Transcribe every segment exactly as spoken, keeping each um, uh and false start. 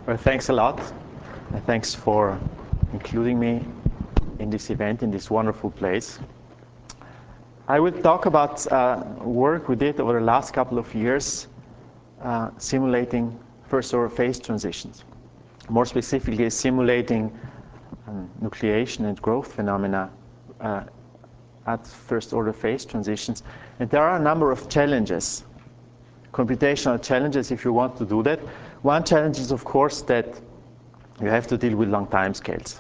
Well, thanks a lot. Thanks for including me in this event, in this wonderful place. I will talk about uh, work we did over the last couple of years uh, simulating first-order phase transitions. More specifically, simulating um, nucleation and growth phenomena uh, at first-order phase transitions. And there are a number of challenges, computational challenges if you want to do that. One challenge is, of course, that you have to deal with long time scales.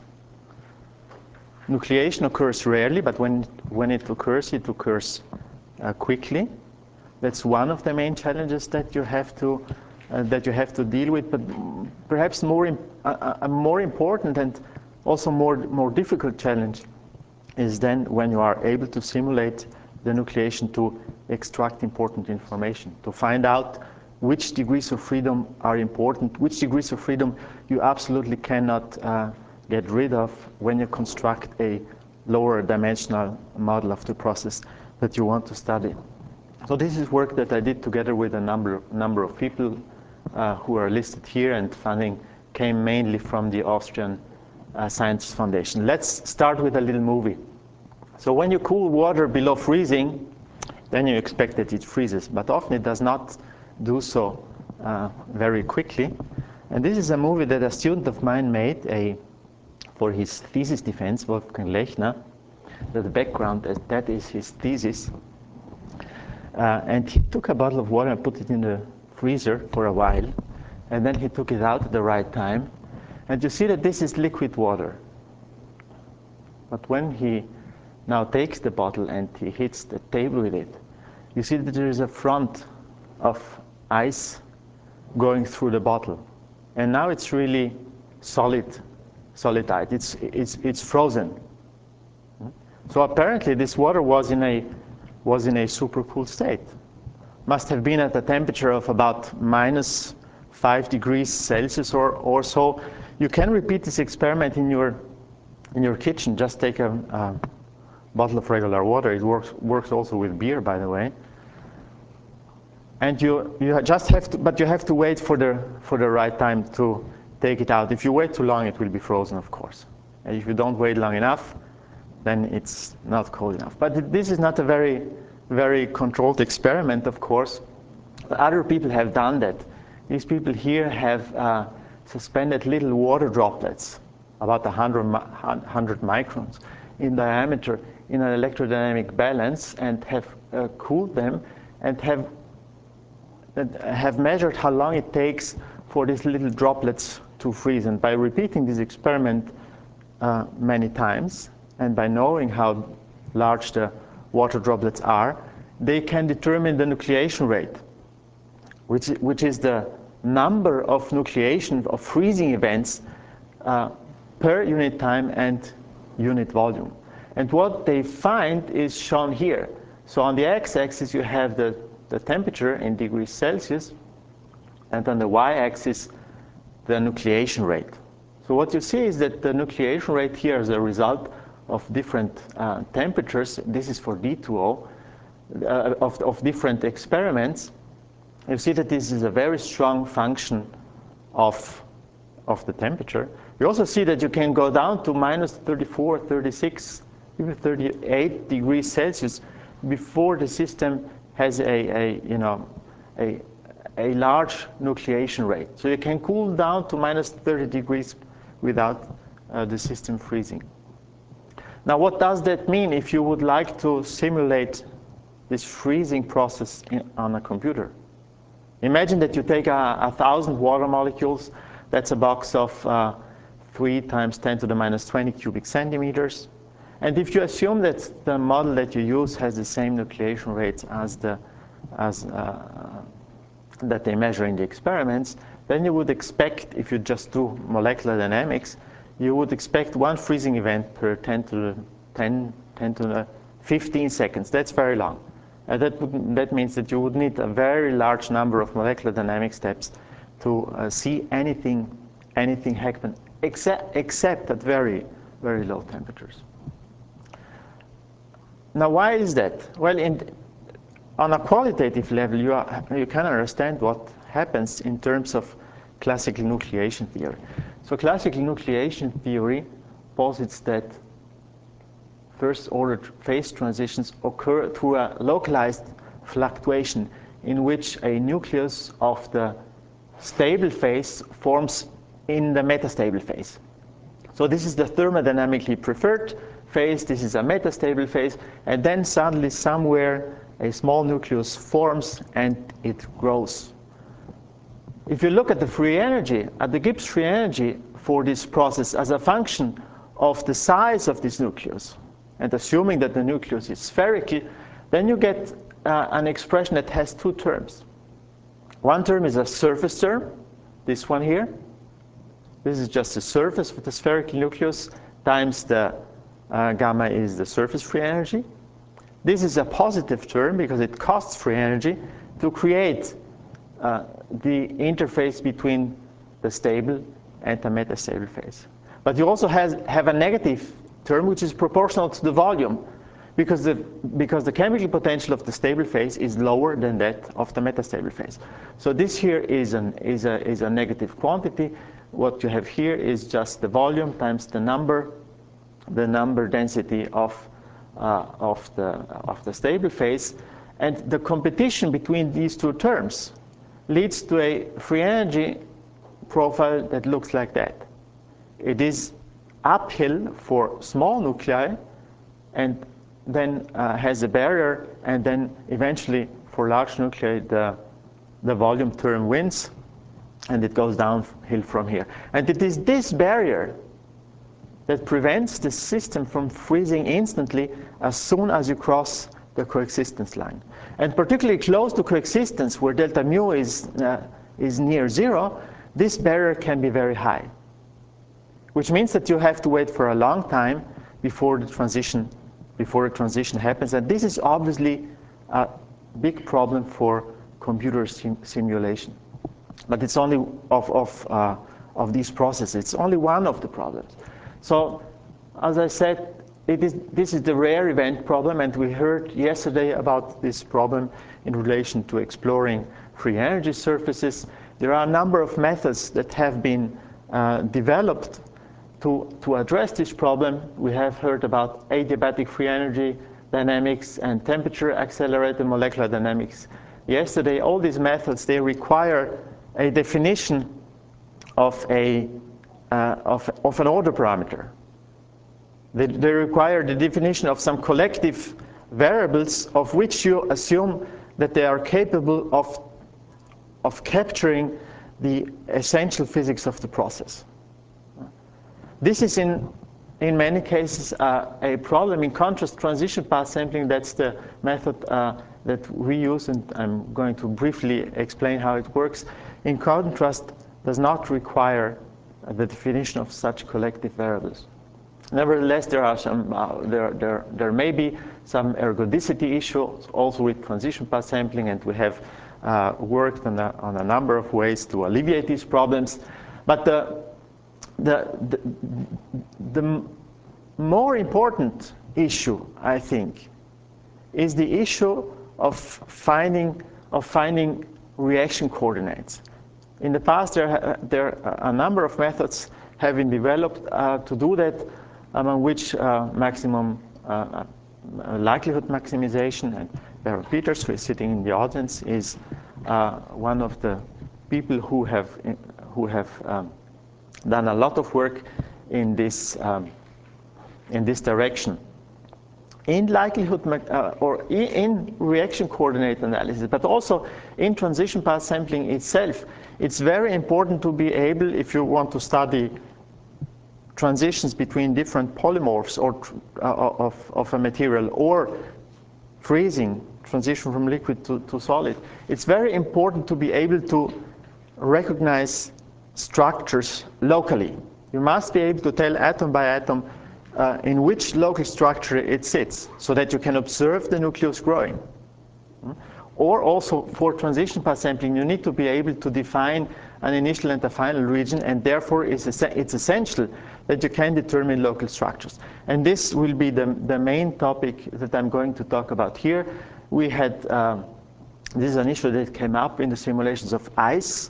Nucleation occurs rarely, but when, when it occurs, it occurs uh, quickly. That's one of the main challenges that you have to, uh, that you have to deal with. But perhaps more, imp a, a more important and also more, more difficult challenge is then when you are able to simulate the nucleation to extract important information, to find out which degrees of freedom are important, which degrees of freedom you absolutely cannot uh, get rid of when you construct a lower dimensional model of the process that you want to study. So this is work that I did together with a number, number of people uh, who are listed here, and funding came mainly from the Austrian uh, Science Foundation. Let's start with a little movie. So when you cool water below freezing, then you expect that it freezes, but often it does not do so uh, very quickly. And this is a movie that a student of mine made a, for his thesis defense, Wolfgang Lechner. The background, that is his thesis. Uh, and he took a bottle of water and put it in the freezer for a while, and then he took it out at the right time. And you see that this is liquid water. But when he now takes the bottle and he hits the table with it, you see that there is a front of ice going through the bottle. And now it's really solid, solidized. It's, it's, it's frozen. So apparently this water was in a, was in a supercooled state. Must have been at a temperature of about minus five degrees Celsius or, or so. You can repeat this experiment in your, in your kitchen. Just take a, a bottle of regular water. It works, works also with beer, by the way. And you, you just have to, but you have to wait for the, for the right time to take it out. If you wait too long, it will be frozen, of course. And if you don't wait long enough, then it's not cold enough. But this is not a very, very controlled experiment, of course. Other people have done that. These people here have uh, suspended little water droplets, about one hundred microns in diameter, in an electrodynamic balance, and have uh, cooled them, and have have measured how long it takes for these little droplets to freeze. And by repeating this experiment uh, many times, and by knowing how large the water droplets are, they can determine the nucleation rate, which, which is the number of nucleation, of freezing events uh, per unit time and unit volume. And what they find is shown here. So on the x-axis, you have the the temperature in degrees Celsius, and on the y-axis, the nucleation rate. So what you see is that the nucleation rate here is a result of different uh, temperatures. This is for D two O, uh, of, of different experiments. You see that this is a very strong function of, of the temperature. You also see that you can go down to minus thirty-four, thirty-six, even thirty-eight degrees Celsius before the system has a, a, you know, a, a large nucleation rate. So you can cool down to minus thirty degrees without uh, the system freezing. Now, what does that mean if you would like to simulate this freezing process in, on a computer? Imagine that you take a, a thousand water molecules. That's a box of uh, three times ten to the minus twenty cubic centimeters. And if you assume that the model that you use has the same nucleation rates as the as uh, that they measure in the experiments, then you would expect, if you just do molecular dynamics, you would expect one freezing event per ten to the ten, ten to the fifteen seconds. That's very long. Uh, that would, that means that you would need a very large number of molecular dynamic steps to uh, see anything anything happen, except except at very very low temperatures. Now, why is that? Well, in, on a qualitative level, you, are, you can understand what happens in terms of classical nucleation theory. So classical nucleation theory posits that first-order phase transitions occur through a localized fluctuation in which a nucleus of the stable phase forms in the metastable phase. So this is the thermodynamically preferred phase, this is a metastable phase, and then suddenly somewhere a small nucleus forms and it grows. If you look at the free energy, at the Gibbs free energy for this process as a function of the size of this nucleus, and assuming that the nucleus is spherical, then you get uh, an expression that has two terms. One term is a surface term, this one here. This is just the surface of the spherical nucleus times the uh, gamma is the surface free energy. This is a positive term because it costs free energy to create uh, the interface between the stable and the metastable phase. But you also has, have a negative term which is proportional to the volume because the, because the chemical potential of the stable phase is lower than that of the metastable phase. So this here is, an, is, a, is a negative quantity. What you have here is just the volume times the number, the number density of, uh, of, the, of the stable phase. And the competition between these two terms leads to a free energy profile that looks like that. It is uphill for small nuclei and then uh, has a barrier, and then eventually for large nuclei the, the volume term wins and it goes downhill from here. And it is this barrier that prevents the system from freezing instantly as soon as you cross the coexistence line. And particularly close to coexistence, where delta mu is, uh, is near zero, this barrier can be very high, which means that you have to wait for a long time before the transition, before the transition happens. And this is obviously a big problem for computer sim simulation. But it's only of, of, uh, of these processes. It's only one of the problems. So, as I said, it is, this is the rare event problem, and we heard yesterday about this problem in relation to exploring free energy surfaces. There are a number of methods that have been uh, developed to, to address this problem. We have heard about adiabatic free energy dynamics and temperature accelerated molecular dynamics yesterday. All these methods, they require a definition of, a, uh, of, of an order parameter. They, they require the definition of some collective variables of which you assume that they are capable of, of capturing the essential physics of the process. This is in, in many cases uh, a problem. In contrast, transition path sampling, that's the method uh, that we use, and I'm going to briefly explain how it works. In contrast, does not require uh, the definition of such collective variables. Nevertheless, there are some, uh, there, there, there may be some ergodicity issues also with transition path sampling, and we have uh, worked on a, on a number of ways to alleviate these problems. But the, the, the, the more important issue, I think, is the issue of finding, of finding reaction coordinates. In the past, there, there are a number of methods have been developed uh, to do that, among which uh, maximum uh, likelihood maximization, and Barry Peters, who is sitting in the audience, is uh, one of the people who have, who have um, done a lot of work in this, um, in this direction. In likelihood, uh, or in reaction coordinate analysis, but also in transition path sampling itself, it's very important to be able, if you want to study transitions between different polymorphs or uh, of, of a material, or freezing, transition from liquid to, to solid, it's very important to be able to recognize structures locally. You must be able to tell atom by atom Uh, in which local structure it sits, so that you can observe the nucleus growing. Mm? Or also for transition path sampling, you need to be able to define an initial and a final region, and therefore it's, it's essential that you can determine local structures. And this will be the, the main topic that I'm going to talk about here. We had, uh, this is an issue that came up in the simulations of ice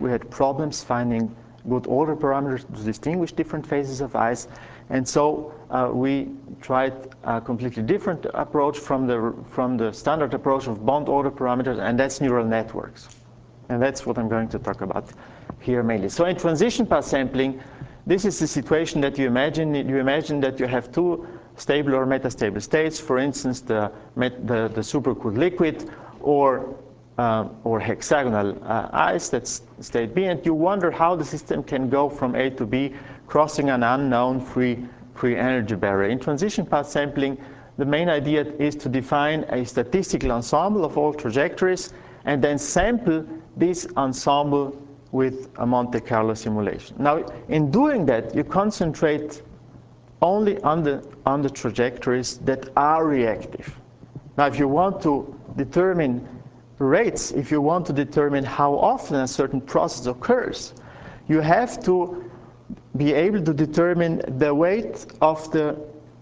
we had problems finding good order parameters to distinguish different phases of ice. And so uh, we tried a completely different approach from the, from the standard approach of bond order parameters, and that's neural networks. And that's what I'm going to talk about here mainly. So in transition path sampling, this is the situation that you imagine. You imagine that you have two stable or metastable states, for instance, the, met, the, the supercooled liquid or, uh, or hexagonal uh, ice, that's state B, and you wonder how the system can go from A to B, crossing an unknown free, free energy barrier. In transition path sampling, the main idea is to define a statistical ensemble of all trajectories and then sample this ensemble with a Monte Carlo simulation. Now, in doing that, you concentrate only on the, on the trajectories that are reactive. Now, if you want to determine rates, if you want to determine how often a certain process occurs, you have to be able to determine the weight of the,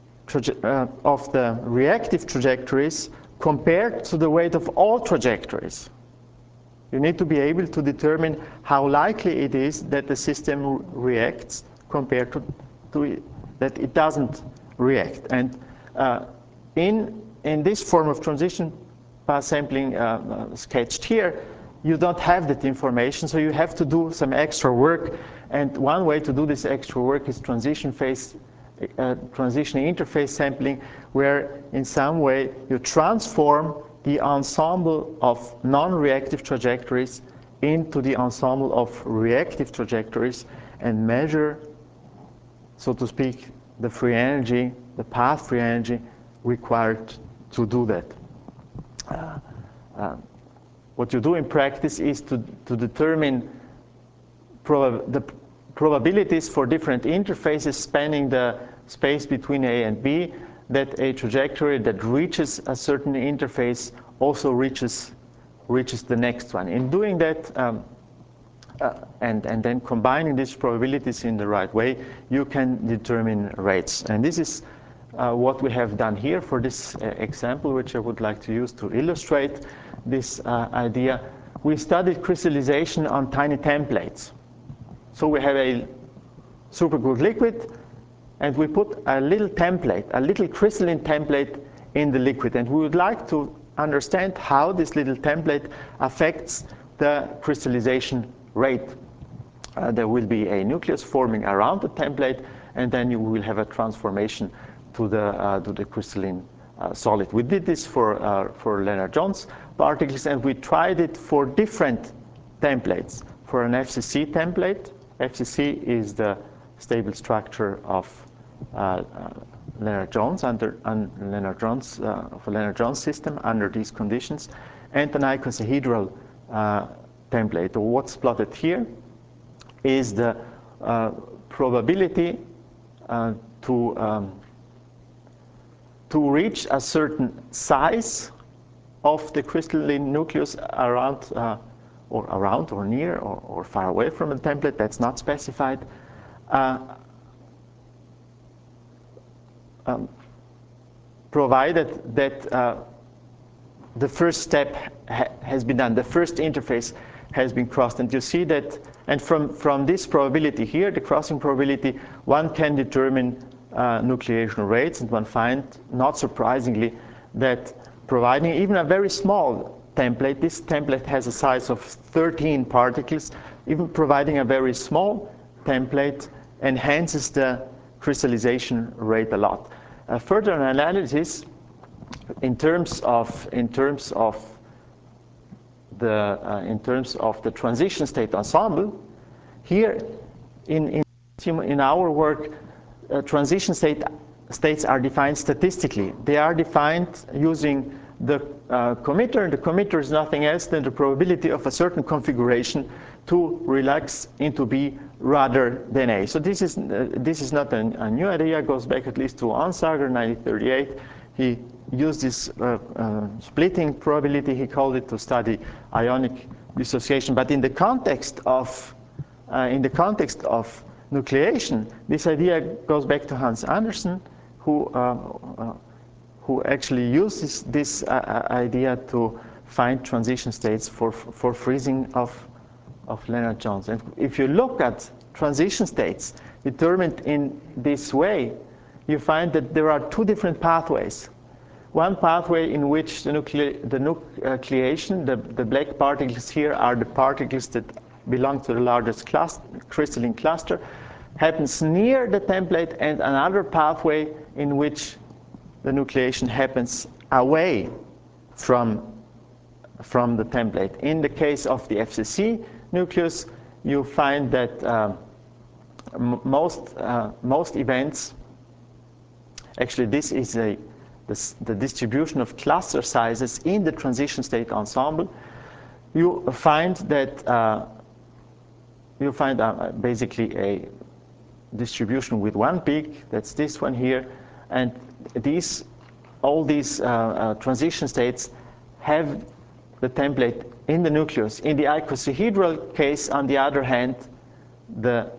uh, of the reactive trajectories compared to the weight of all trajectories. You need to be able to determine how likely it is that the system reacts compared to, to it, that it doesn't react. And uh, in, in this form of transition path sampling uh, uh, sketched here, you don't have that information, so you have to do some extra work. And one way to do this extra work is transition phase, uh, transition interface sampling, where in some way you transform the ensemble of non-reactive trajectories into the ensemble of reactive trajectories and measure, so to speak, the free energy, the path free energy required to do that. Uh, uh, what you do in practice is to, to determine prob the probabilities for different interfaces spanning the space between A and B, that a trajectory that reaches a certain interface also reaches, reaches the next one. In doing that, um, uh, and, and then combining these probabilities in the right way, you can determine rates. And this is uh, what we have done here for this uh, example, which I would like to use to illustrate this uh, idea. We studied crystallization on tiny templates. So we have a supercooled liquid, and we put a little template, a little crystalline template in the liquid. And we would like to understand how this little template affects the crystallization rate. Uh, there will be a nucleus forming around the template, and then you will have a transformation to the, uh, to the crystalline uh, solid. We did this for, uh, for Lennard-Jones particles, and we tried it for different templates. For an F C C template, F C C is the stable structure of Uh, uh, Lennard-Jones under un, Lennard-Jones uh, of a Lennard-Jones system under these conditions, and an icosahedral uh, template. What's plotted here is the uh, probability uh, to um, to reach a certain size of the crystalline nucleus around uh, or around or near or, or far away from the template. That's not specified. Uh, Um, provided that uh, the first step ha has been done, the first interface has been crossed. And you see that, and from, from this probability here, the crossing probability, one can determine uh, nucleation rates, and one finds, not surprisingly, that providing even a very small template, this template has a size of thirteen particles, even providing a very small template enhances the crystallization rate a lot. Uh, further analysis in terms of in terms of the uh, in terms of the transition state ensemble, here in in, in our work, uh, transition state states are defined statistically. They are defined using the uh, committer. The committer is nothing else than the probability of a certain configuration to relax into B rather than A. So this is, uh, this is not a, a new idea. It goes back at least to Onsager, nineteen thirty-eight. He used this uh, uh, splitting probability, he called it, to study ionic dissociation. But in the context of, uh, in the context of nucleation, this idea goes back to Hans Andersen, who, uh, uh, who actually uses this uh, idea to find transition states for, for freezing of of Lennard-Jones. And if you look at transition states determined in this way, you find that there are two different pathways. One pathway in which the, nucle the nucleation, the, the black particles here are the particles that belong to the largest cluster, crystalline cluster, happens near the template, and another pathway in which the nucleation happens away from, from the template. In the case of the F C C nucleus, you find that uh, most, uh, most events, actually this is a, the, the distribution of cluster sizes in the transition state ensemble. You find that uh, you find uh, basically a distribution with one peak, that's this one here, and these, all these uh, uh, transition states have the template in the nucleus. In the icosahedral case, on the other hand, the,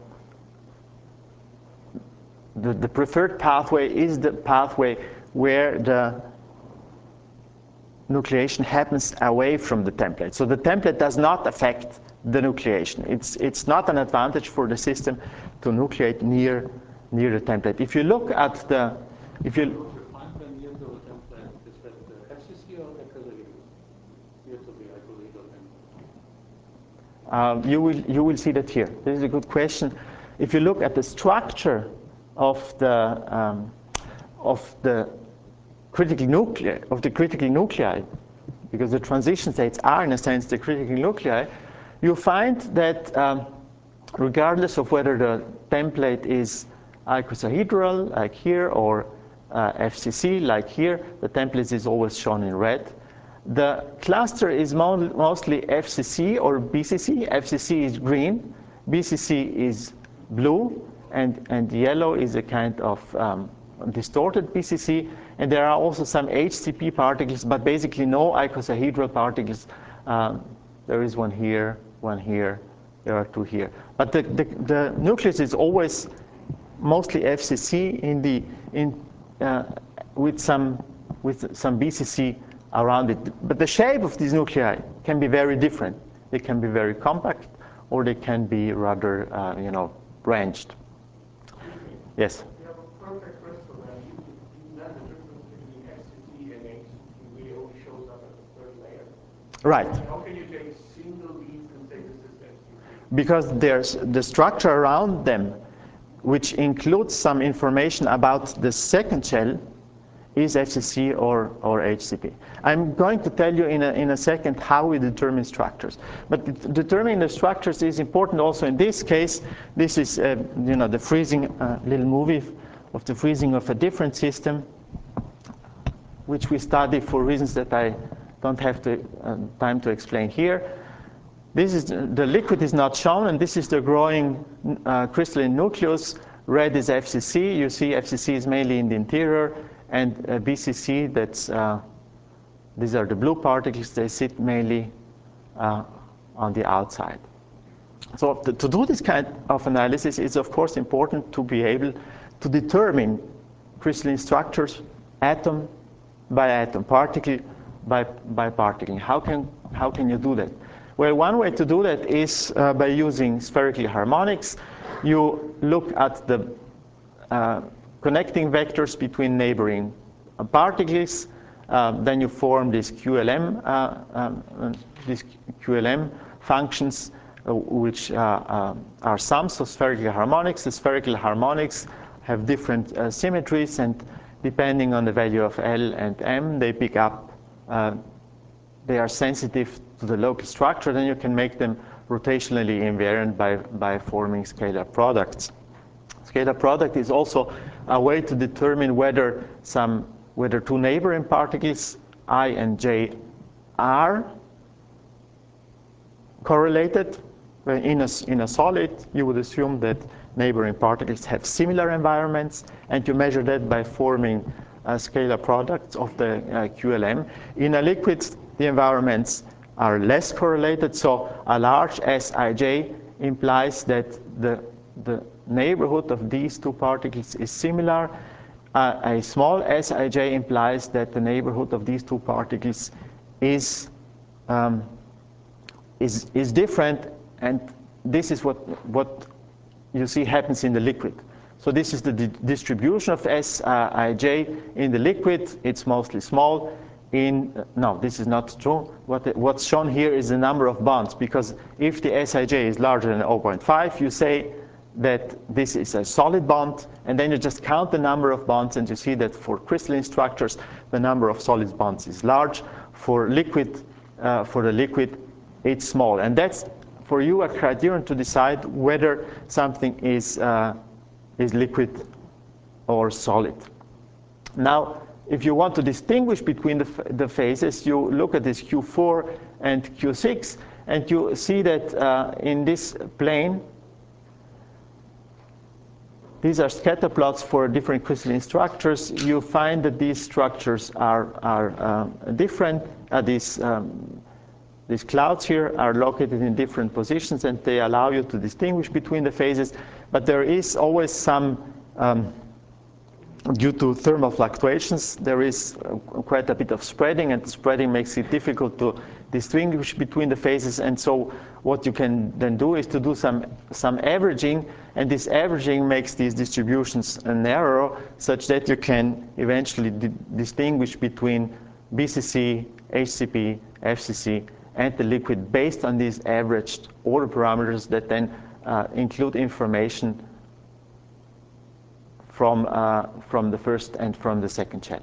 the, the preferred pathway is the pathway where the nucleation happens away from the template. So the template does not affect the nucleation. It's, it's not an advantage for the system to nucleate near, near the template. If you look at the, if you Um, you will you will see that here. This is a good question. If you look at the structure of the um, of the critical nuclei of the critical nuclei, because the transition states are in a sense the critical nuclei, you find that um, regardless of whether the template is icosahedral like here or uh, F C C like here, the template is always shown in red. The cluster is mo mostly F C C or B C C. F C C is green, B C C is blue, and, and yellow is a kind of um, distorted B C C. And there are also some H C P particles, but basically no icosahedral particles. Um, there is one here, one here, there are two here. But the, the, the nucleus is always mostly F C C in the, in, uh, with, some, with some B C C around it. But the shape of these nuclei can be very different. They can be very compact, or they can be rather, uh, you know, branched. Yes? You have a perfect crystal, and you, you know the difference between F C C and H C P only shows up at the third layer. Right. How can you take single leads and say this is F C C? Because there's the structure around them, which includes some information about the second shell, is F C C or, or H C P. I'm going to tell you in a, in a second how we determine structures. But determining the structures is important also in this case. This is uh, you know, the freezing, uh, little movie of the freezing of a different system, which we study for reasons that I don't have to, uh, time to explain here. This is, the liquid is not shown, and this is the growing uh, crystalline nucleus. Red is F C C. You see F C C is mainly in the interior, and uh, B C C, that's, uh, these are the blue particles, they sit mainly uh, on the outside. So to, to do this kind of analysis, it's of course important to be able to determine crystalline structures atom by atom, particle by, by particle. How can, how can you do that? Well, one way to do that is uh, by using spherical harmonics. You look at the uh, connecting vectors between neighboring uh, particles. Uh, then you form these Q L M, uh, um, these Q L M functions, uh, which uh, uh, are sums of spherical harmonics. The spherical harmonics have different uh, symmetries, and depending on the value of L and M, they pick up, uh, they are sensitive to the local structure. Then you can make them rotationally invariant by, by forming scalar products. Scalar product is also a way to determine whether some whether two neighboring particles, I and J, are correlated. In a, in a solid, you would assume that neighboring particles have similar environments, and you measure that by forming uh, scalar products of the uh, Q L M. In a liquid, the environments are less correlated, so a large S I J implies that the, the neighborhood of these two particles is similar. Uh, a small S I J implies that the neighborhood of these two particles is, um, is, is different, And this is what, what you see happens in the liquid. So this is the di distribution of S I J in the liquid. It's mostly small. In, uh, no, this is not true. What, what's shown here is the number of bonds, because if the S I J is larger than zero point five, you say that this is a solid bond, and then you just count the number of bonds, and you see that for crystalline structures, the number of solid bonds is large. For liquid, uh, for the liquid, it's small. And that's, for you, a criterion to decide whether something is, uh, is liquid or solid. Now, if you want to distinguish between the, the phases, you look at this Q four and Q six, and you see that uh, in this plane, these are scatter plots for different crystalline structures. You find that these structures are, are um, different. Uh, these, um, these clouds here are located in different positions, and they allow you to distinguish between the phases. But there is always some, um, due to thermal fluctuations, there is uh, quite a bit of spreading, and spreading makes it difficult to distinguish between the phases. And so what you can then do is to do some, some averaging, and this averaging makes these distributions narrower, such that you can eventually di distinguish between B C C, H C P, F C C, and the liquid based on these averaged order parameters that then uh, include information from, uh, from the first and from the second channel.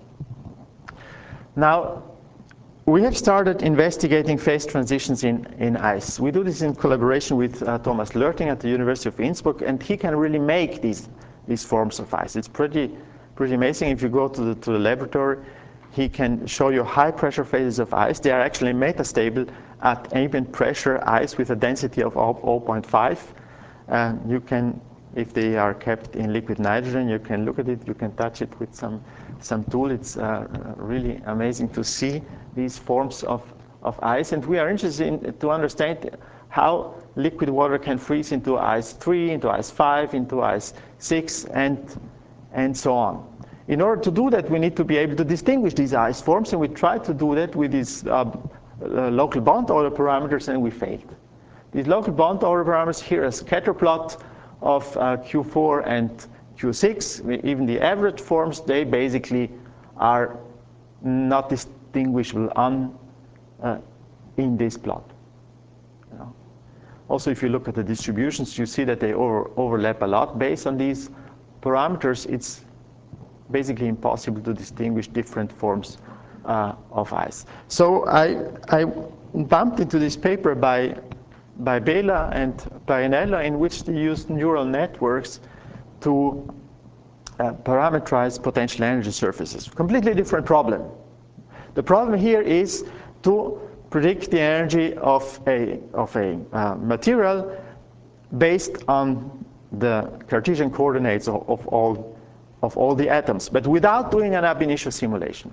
Now, we have started investigating phase transitions in, in ice. We do this in collaboration with uh, Thomas Lörting at the University of Innsbruck, and he can really make these, these forms of ice. It's pretty, pretty amazing. If you go to the, to the laboratory, he can show you high pressure phases of ice. They are actually metastable at ambient pressure ice with a density of zero point five. And you can, if they are kept in liquid nitrogen, you can look at it, you can touch it with some, some tool. It's uh, really amazing to see these forms of, of ice. And we are interested in, to understand how liquid water can freeze into ice three, into ice five, into ice six, and, and so on. In order to do that, we need to be able to distinguish these ice forms, and we tried to do that with these uh, uh, local bond order parameters, and we failed. These local bond order parameters, here a scatter plot of uh, Q four and Q six, even the average forms, they basically are not distinguishable on, uh, in this plot. You know? Also, if you look at the distributions, you see that they over, overlap a lot. Based on these parameters, it's basically impossible to distinguish different forms uh, of ice. So I, I bumped into this paper by, by Bela and Parinella, in which they used neural networks to uh, parameterize potential energy surfaces. Completely different problem. The problem here is to predict the energy of a, of a uh, material based on the Cartesian coordinates of, of all of all the atoms, but without doing an ab initio simulation.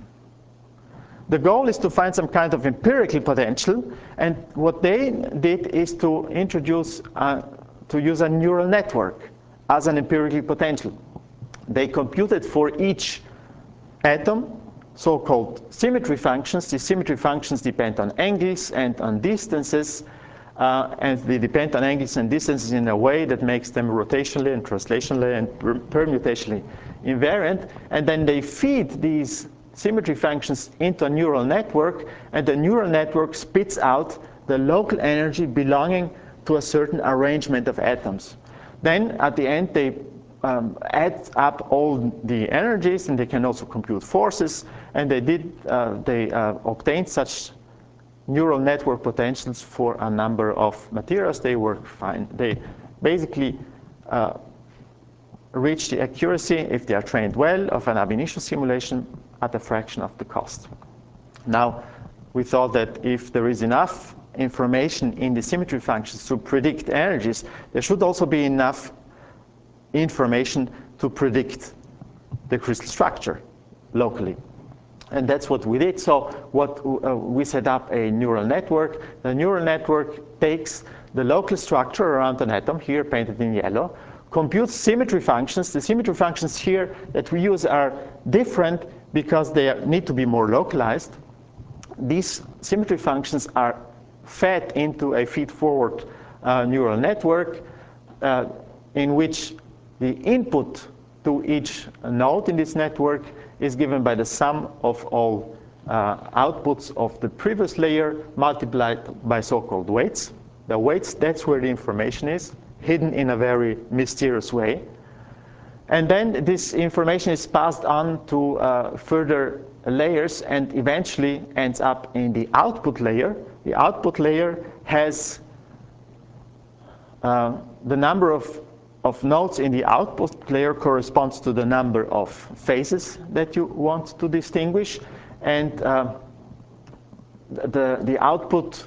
The goal is to find some kind of empirical potential, and what they did is to introduce, uh, to use a neural network as an empirical potential. They computed for each atom so-called symmetry functions. These symmetry functions depend on angles and on distances, Uh, and they depend on angles and distances in a way that makes them rotationally and translationally and permutationally invariant. And then they feed these symmetry functions into a neural network, and the neural network spits out the local energy belonging to a certain arrangement of atoms. Then at the end, they um, add up all the energies, and they can also compute forces. And they did, uh, they uh, obtained such neural network potentials for a number of materials. They work fine. They basically uh, reach the accuracy, if they are trained well, of an ab initio simulation at a fraction of the cost. Now, we thought that if there is enough information in the symmetry functions to predict energies, there should also be enough information to predict the crystal structure locally. And that's what we did. So what uh, we set up a neural network. The neural network takes the local structure around an atom, here painted in yellow, computes symmetry functions. The symmetry functions here that we use are different because they need to be more localized. These symmetry functions are fed into a feed-forward uh, neural network uh, in which the input to each node in this network is given by the sum of all uh, outputs of the previous layer multiplied by so-called weights. The weights, that's where the information is, hidden in a very mysterious way. And then this information is passed on to uh, further layers and eventually ends up in the output layer. The output layer has uh, the number of, of nodes in the output layer corresponds to the number of phases that you want to distinguish. And uh, the, the output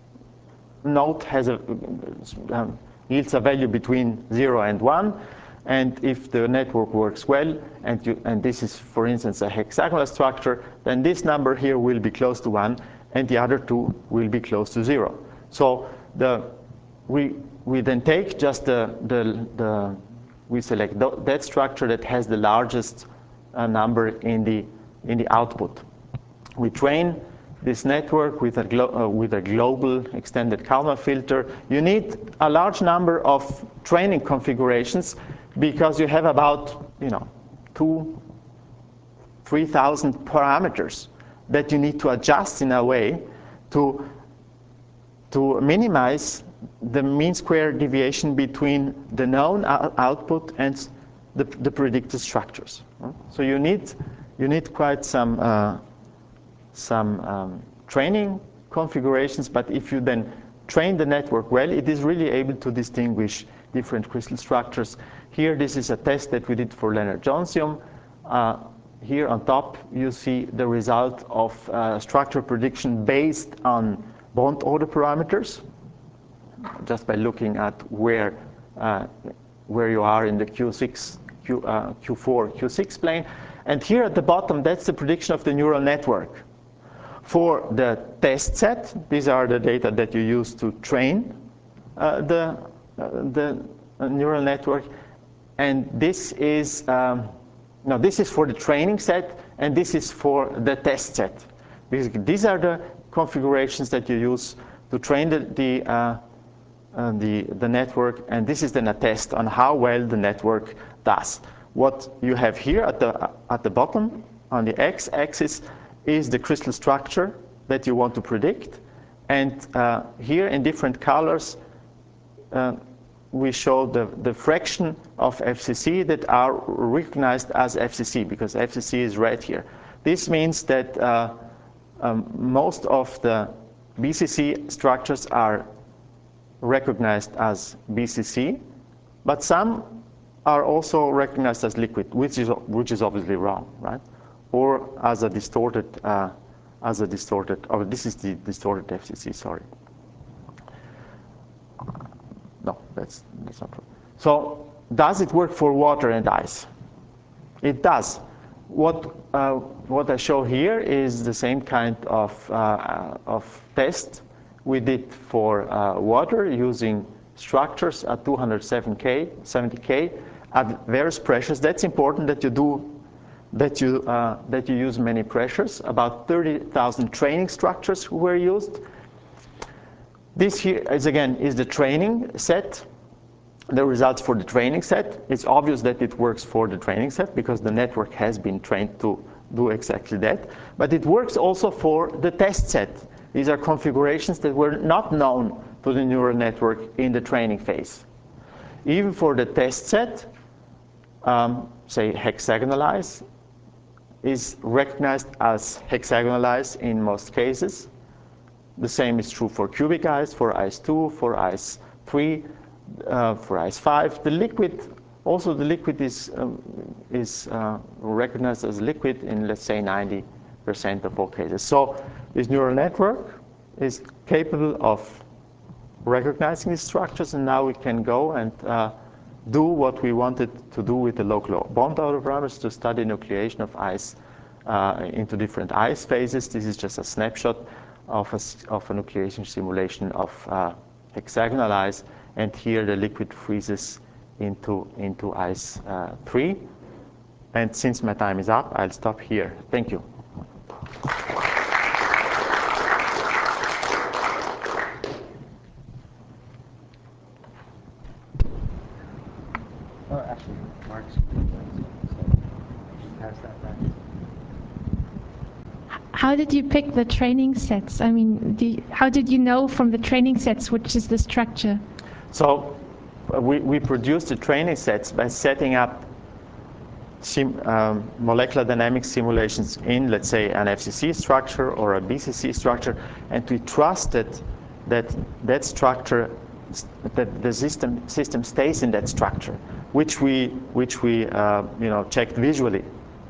node has a, um, yields a value between zero and one. And if the network works well, and, you, and this is, for instance, a hexagonal structure, then this number here will be close to one, and the other two will be close to zero. So the, we, we then take just the, the, the we select th that structure that has the largest uh, number in the, in the output. We train this network with a, glo uh, with a global extended Kalman filter. You need a large number of training configurations because you have about, you know, two, three thousand parameters that you need to adjust in a way to, to minimize the mean square deviation between the known output and the, the predicted structures. So you need, you need quite some, uh, some um, training configurations, but if you then train the network well, it is really able to distinguish different crystal structures. Here, this is a test that we did for Lennard-Johnsium. Uh, here on top, you see the result of uh, structure prediction based on bond order parameters, just by looking at where, uh, where you are in the Q six, Q, uh, Q four, Q six plane. And here at the bottom, that's the prediction of the neural network. For the test set, these are the data that you use to train uh, the, uh, the uh, neural network. And this is, um, no, this is for the training set, and this is for the test set. Because these are the configurations that you use to train the, the, uh, uh, the, the network, and this is then a test on how well the network does. What you have here at the, at the bottom, on the x-axis, is the crystal structure that you want to predict. And uh, here in different colors, uh, we show the, the fraction of F C C that are recognized as F C C, because F C C is red here. This means that uh, um, most of the B C C structures are recognized as B C C, but some are also recognized as liquid, which is, which is obviously wrong, right? Or as a distorted, uh, as a distorted, oh, this is the distorted F C C, sorry. No, that's, that's not true. So does it work for water and ice? It does. What, uh, what I show here is the same kind of, uh, of test we did for uh, water using structures at two hundred seventy K at various pressures. That's important that you do, that you, uh, that you use many pressures. About thirty thousand training structures were used. This here is, again, is the training set, the results for the training set. It's obvious that it works for the training set because the network has been trained to do exactly that. But it works also for the test set. These are configurations that were not known to the neural network in the training phase. Even for the test set, um, say hexagonalize is recognized as hexagonalize in most cases. The same is true for cubic ice, for ice two, for ice three, uh, for ice five. The liquid, also the liquid is, um, is uh, recognized as liquid in, let's say, ninety percent of all cases. So this neural network is capable of recognizing these structures, and now we can go and uh, do what we wanted to do with the local bond order parameters to study nucleation of ice uh, into different ice phases. This is just a snapshot of a, of a nucleation simulation of uh, hexagonal ice, and here the liquid freezes into, into ice uh, three. And since my time is up, I'll stop here. Thank you. Mark's pass that back. How did you pick the training sets? I mean, do you, how did you know from the training sets which is the structure? So uh, we, we produced the training sets by setting up sim, um, molecular dynamics simulations in, let's say, an F C C structure or a B C C structure, and we trusted that that structure, that the system system stays in that structure, which we which we uh, you know checked visually.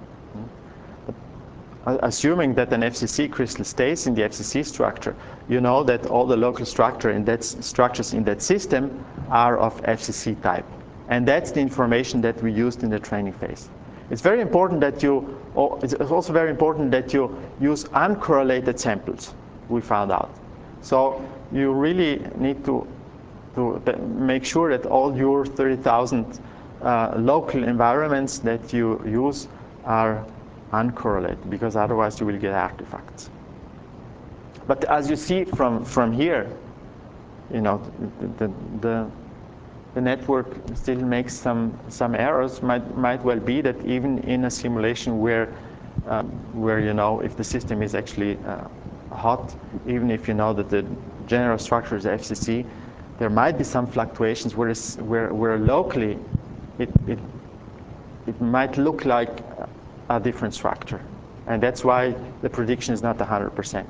Assuming that an F C C crystal stays in the F C C structure, you know that all the local structure in that structures in that system are of F C C type, and that's the information that we used in the training phase. It's very important that you. It's also very important that you use uncorrelated samples. We found out, so you really need to to make sure that all your thirty thousand uh, local environments that you use are uncorrelated, because otherwise you will get artifacts. But as you see from from here, you know, the the, the, the network still makes some some errors. Might might well be that even in a simulation where um, where you know if the system is actually uh, hot, even if you know that the general structure is F C C, there might be some fluctuations where where where locally it it it might look like a different structure, and that's why the prediction is not one hundred percent.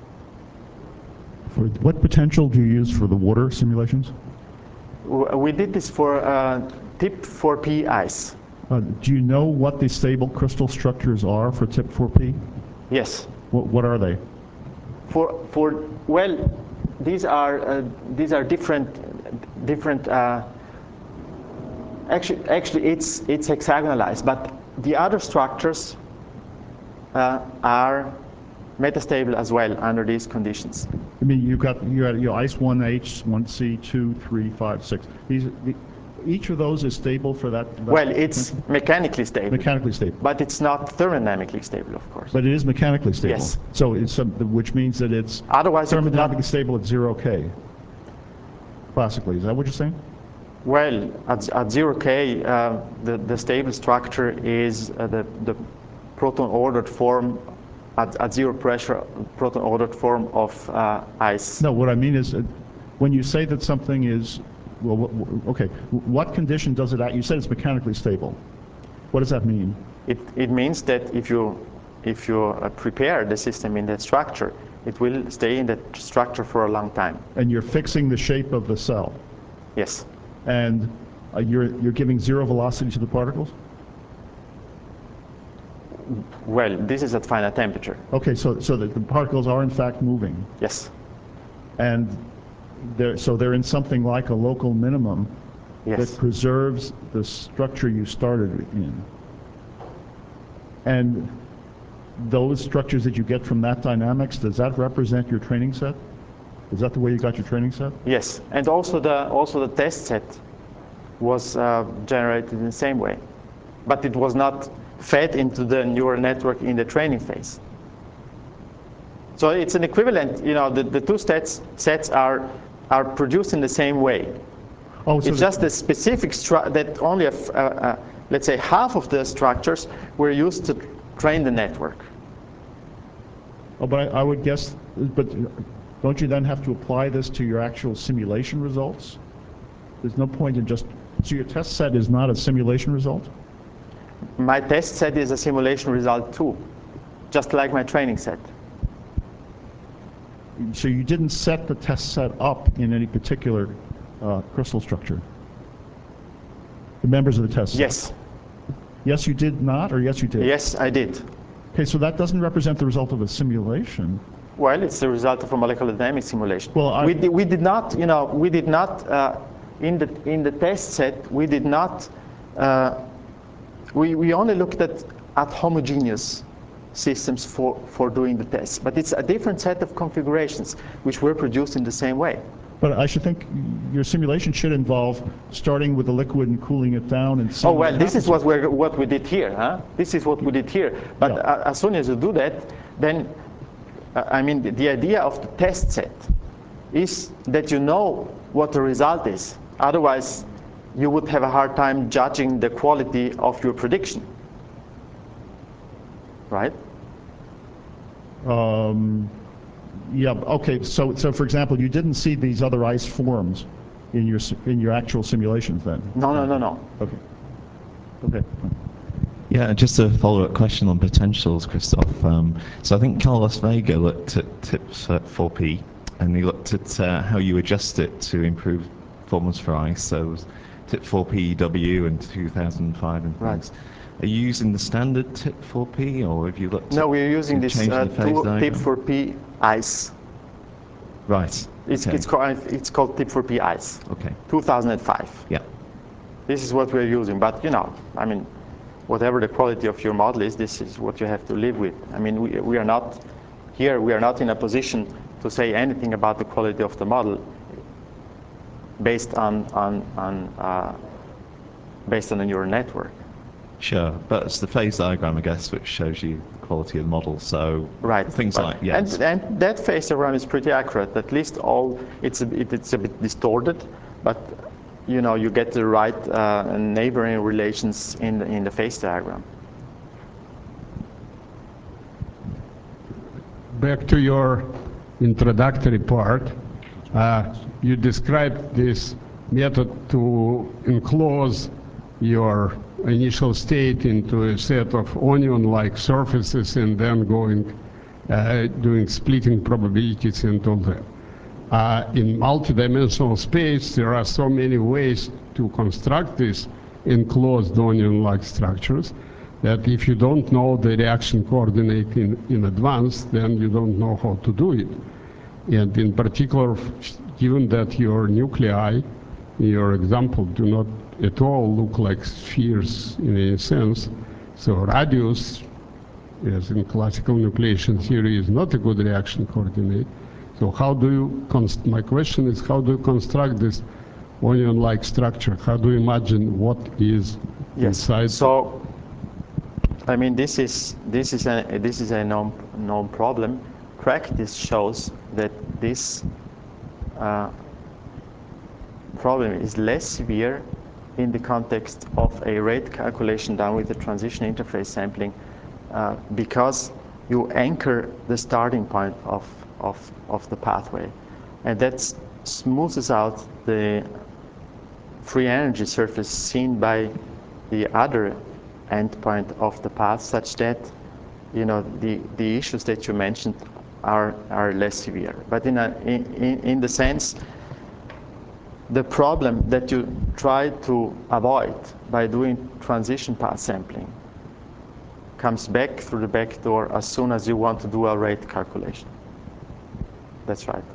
For what potential do you use for the water simulations? We did this for uh, T I P four P ice. Uh, do you know what the stable crystal structures are for T I P four P? Yes. What, what are they? For for well, these are uh, these are different different. Uh, actually, actually, it's it's hexagonalized, but the other structures uh, are metastable as well under these conditions. I mean, you've got you got your ice one H, one C, two, three, five, six. These, the, each of those is stable for that. that well, it's thing? mechanically stable. Mechanically stable. But it's not thermodynamically stable, of course. But it is mechanically stable. Yes. So it's some, which means that it's otherwise thermodynamically stable at zero K. Classically, is that what you're saying? Well, at, at zero K, uh, the, the stable structure is uh, the, the proton ordered form at, at zero pressure, proton ordered form of uh, ice. No, what I mean is uh, when you say that something is, well, w okay, what condition does it, you said it's mechanically stable. What does that mean? It, it means that if you, if you uh, prepare the system in that structure, it will stay in that structure for a long time. And you're fixing the shape of the cell? Yes. And uh, you're, you're giving zero velocity to the particles? Well, this is at finite temperature. Okay, so, so the, the particles are in fact moving? Yes. And they're, so they're in something like a local minimum yes. that preserves the structure you started in. And those structures that you get from that dynamics, does that represent your training set? Is that the way you got your training set? Yes, and also the also the test set was uh, generated in the same way, but it was not fed into the neural network in the training phase. So it's an equivalent. You know, the, the two sets sets are are produced in the same way. Oh, so it's just the specific stru that only a, uh, uh, let's say half of the structures were used to train the network. Oh, but I, I would guess, but. Don't you then have to apply this to your actual simulation results? There's no point in just, so your test set is not a simulation result? My test set is a simulation result too, just like my training set. So you didn't set the test set up in any particular uh, crystal structure? The members of the test set? Yes. Yes, you did not, or yes, you did? Yes, I did. Okay, so that doesn't represent the result of a simulation. Well, it's the result of a molecular dynamics simulation. Well, I, we, di we did not, you know, we did not, uh, in, the, in the test set, we did not, uh, we, we only looked at, at homogeneous systems for, for doing the test. But it's a different set of configurations which were produced in the same way. But I should think your simulation should involve starting with the liquid and cooling it down and seeing. Oh, well, this is what, we're, what we did here. Huh? This is what we did here. But yeah. uh, as soon as you do that, then I mean, the, the idea of the test set is that you know what the result is. Otherwise, you would have a hard time judging the quality of your prediction, right? Um, yeah. Okay. So, so for example, you didn't see these other ice forms in your s- in your actual simulations, then? No, no, no, no. Okay. Okay. Yeah, just a follow-up question on potentials, Christoph. Um, so I think Carlos Vega looked at TIPS four P, and he looked at uh, how you adjust it to improve performance for ice. So it was TIP four P W in two thousand five and Right. things. Are you using the standard TIP four P, or have you looked No, at we're using to this change uh, the phase two diagram? TIP four P ice. Right. It's, okay. it's, called, it's called TIP four P ice, Okay. two thousand five. Yeah. This is what we're using, but you know, I mean, whatever the quality of your model is, this is what you have to live with. I mean, we, we are not, here we are not in a position to say anything about the quality of the model based on, on, on, uh, based on a neural network. Sure, but it's the phase diagram, I guess, which shows you the quality of the model. So Right. things but, like yes, and, and that phase diagram is pretty accurate. At least all it's a, it, it's a bit distorted, but you know you get the right uh, neighboring relations in the, in the phase diagram. Back to your introductory part, uh, you described this method to enclose your initial state into a set of onion-like surfaces and then going, uh, doing splitting probabilities and all that. Uh, in multidimensional space, there are so many ways to construct these enclosed onion-like structures that if you don't know the reaction coordinate in, in advance, then you don't know how to do it. And in particular, given that your nuclei, in your example, do not at all look like spheres in any sense, so radius, as in classical nucleation theory, is not a good reaction coordinate. So how do you, const my question is, how do you construct this onion-like structure? How do you imagine what is Yes. inside? So, I mean, this is this is a this is a known known problem. Practice shows that this uh, problem is less severe in the context of a rate calculation done with the transition interface sampling, uh, because you anchor the starting point of of of the pathway, and that smoothes out the free energy surface seen by the other endpoint of the path, such that you know the the issues that you mentioned are are less severe. But in a in, in, in the sense, the problem that you try to avoid by doing transition path sampling comes back through the back door as soon as you want to do a rate calculation. That's right.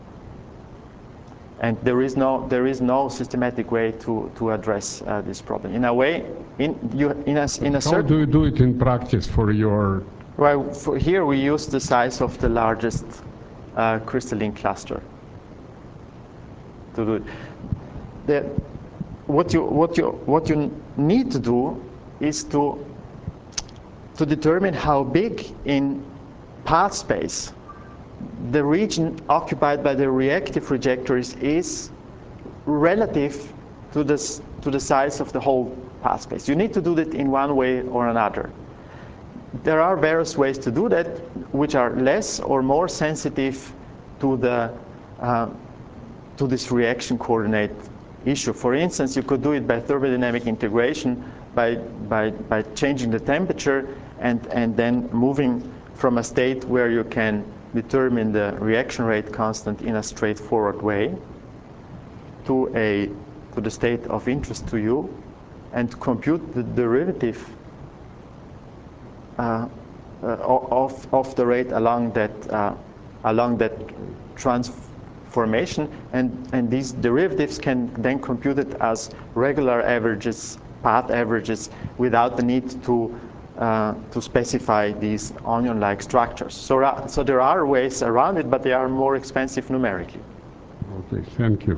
And there is no there is no systematic way to to address uh, this problem. In a way, in you in a in a How certain do you do it in practice for your? well, for here we use the size of the largest uh, crystalline cluster to do it. The, what you what you what you need to do is to to determine how big in path space the region occupied by the reactive trajectories is relative to the to the size of the whole path space. You need to do that in one way or another. There are various ways to do that, which are less or more sensitive to the uh, to this reaction coordinate issue. For instance, you could do it by thermodynamic integration, by by by changing the temperature and and then moving from a state where you can determine the reaction rate constant in a straightforward way to a to the state of interest to you, and compute the derivative uh, uh, of of the rate along that uh, along that transformation, and and these derivatives can then compute it as regular averages, path averages, without the need to Uh, to specify these onion-like structures. So, uh, so there are ways around it, but they are more expensive numerically. Okay, thank you.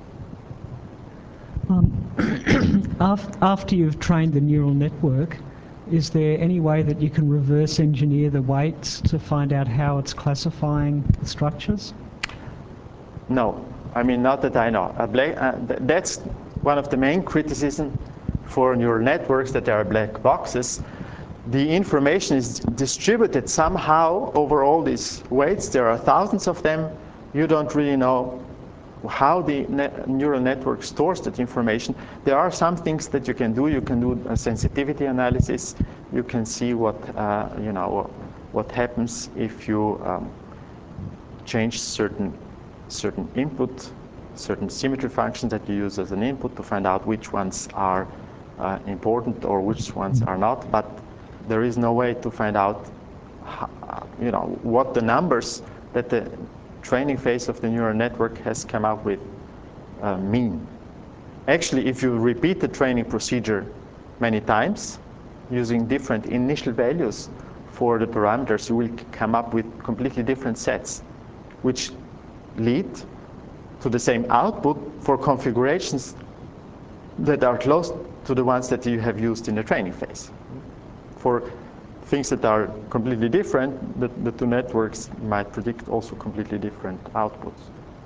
Um, after you've trained the neural network, is there any way that you can reverse engineer the weights to find out how it's classifying the structures? No, I mean, not that I know. A black, uh, th that's one of the main criticisms for neural networks that they are black boxes. The information is distributed somehow over all these weights. There are thousands of them. You don't really know how the ne neural network stores that information. There are some things that you can do. You can do a sensitivity analysis. You can see what uh, you know what happens if you um, change certain certain input, certain symmetry functions that you use as an input to find out which ones are uh, important or which ones are not. But there is no way to find out, how, you know, what the numbers that the training phase of the neural network has come up with uh, mean. Actually, if you repeat the training procedure many times using different initial values for the parameters, you will come up with completely different sets, which lead to the same output for configurations that are close to the ones that you have used in the training phase. For things that are completely different, the, the two networks might predict also completely different outputs.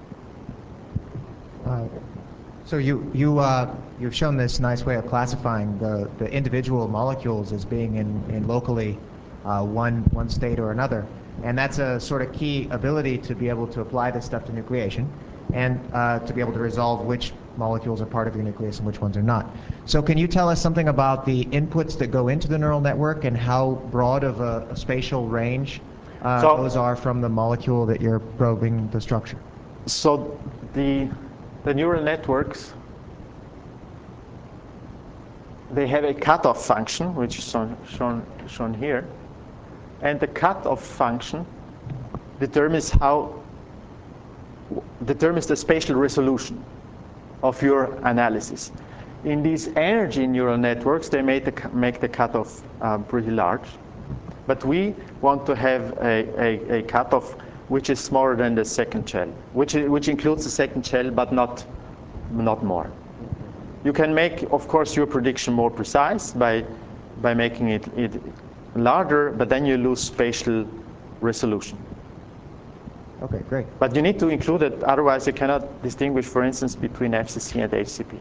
Uh, so you, you, uh, you've shown this nice way of classifying the, the individual molecules as being in, in locally uh, one, one state or another. And that's a sort of key ability to be able to apply this stuff to nucleation and uh, to be able to resolve which molecules are part of your nucleus and which ones are not. So can you tell us something about the inputs that go into the neural network and how broad of a, a spatial range uh, so, those are from the molecule that you're probing the structure? So the, the neural networks, they have a cutoff function, which is shown, shown, shown here. And the cutoff function determines how determines the spatial resolution of your analysis. In these energy neural networks, they make the, make the cutoff uh, pretty large. But we want to have a, a, a cutoff which is smaller than the second shell, which, which includes the second shell, but not, not more. You can make, of course, your prediction more precise by, by making it, it larger, but then you lose spatial resolution. Okay, great. But you need to include it, otherwise you cannot distinguish, for instance, between F C C and H C P.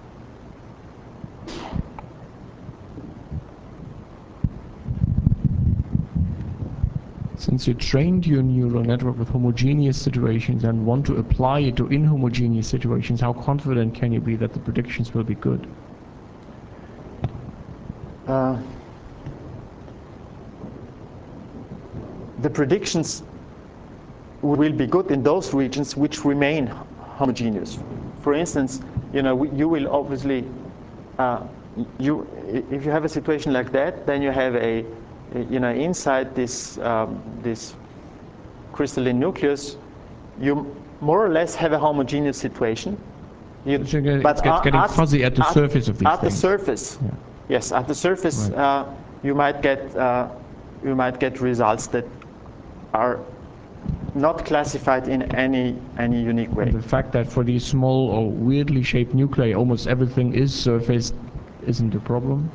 Since you trained your neural network with homogeneous situations and want to apply it to inhomogeneous situations, how confident can you be that the predictions will be good? Uh, the predictions will be good in those regions which remain homogeneous. For instance, you know, you will obviously, uh, you if you have a situation like that, then you have a, you know, inside this um, this crystalline nucleus, you more or less have a homogeneous situation. You, so it's but getting at, fuzzy at the at, surface of these at things. the surface, yeah. Yes, at the surface, right. uh, you might get uh, you might get results that are not classified in any any unique way. And the fact that for these small or weirdly shaped nuclei, almost everything is surfaced, isn't a problem.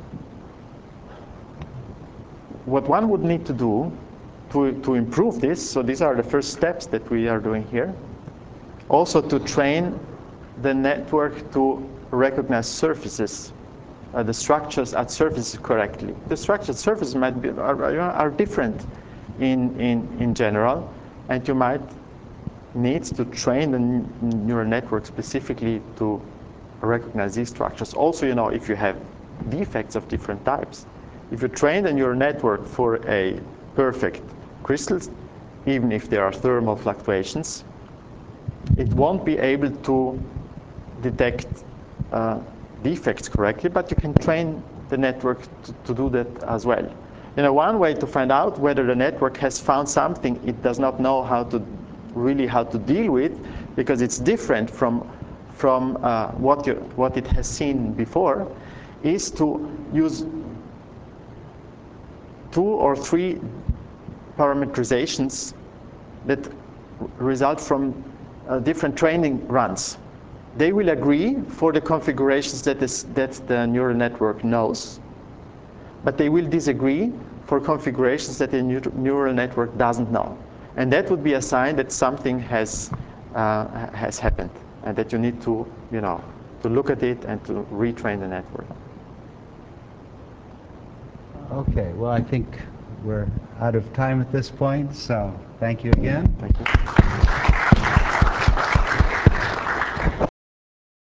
What one would need to do to to improve this, so these are the first steps that we are doing here. Also to train the network to recognize surfaces, uh, the structures at surfaces correctly. The structured surfaces might be are, are different in in in general. And you might need to train the neural network specifically to recognize these structures. Also, you know, if you have defects of different types, if you train the neural network for a perfect crystal, even if there are thermal fluctuations, it won't be able to detect uh, defects correctly, but you can train the network to, to do that as well. You know, one way to find out whether the network has found something it does not know how to really how to deal with, because it's different from from uh, what you what it has seen before, is to use two or three parameterizations that result from uh, different training runs. They will agree for the configurations that this, that the neural network knows, but they will disagree for configurations that the neural network doesn't know. And that would be a sign that something has, uh, has happened and that you need to, you know, to look at it and to retrain the network. Okay, well, I think we're out of time at this point, so thank you again. Thank you.